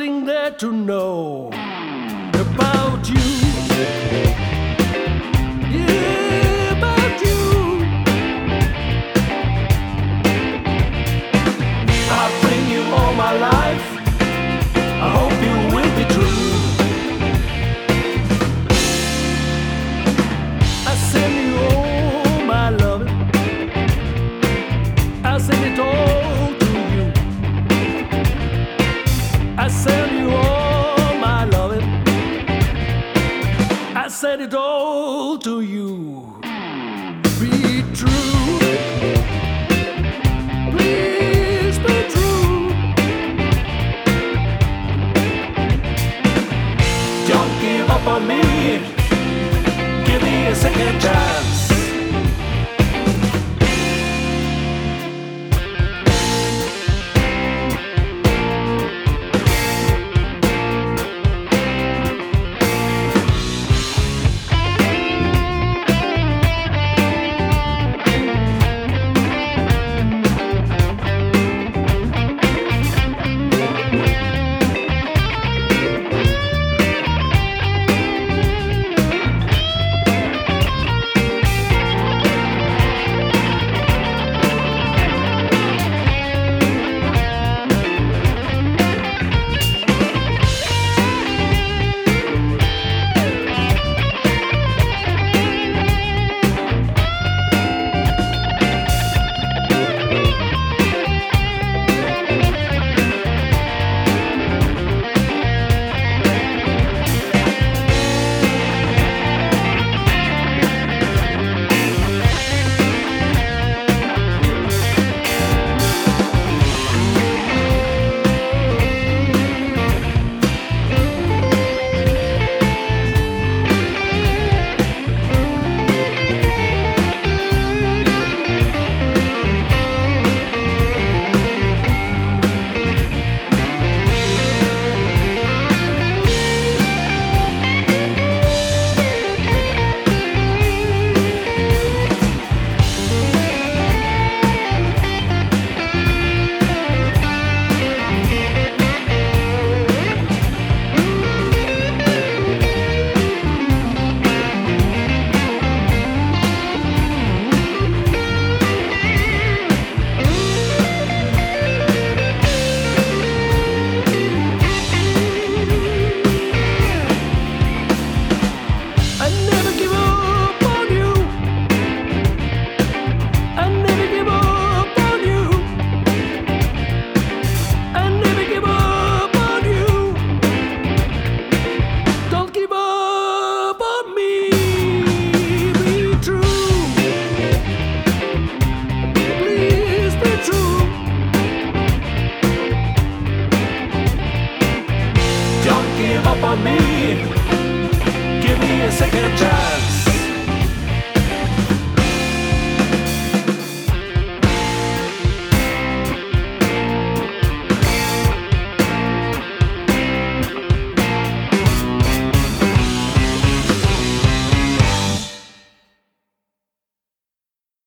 something there to know about you. Yeah, about you. I've been you all my life. I hope you will be true. I send you all my love. I send it all to you. I send you all my loving. I send it all to you. Be true. Please be true. Don't give up on me. Give me a second chance. Up on me, give me a second chance.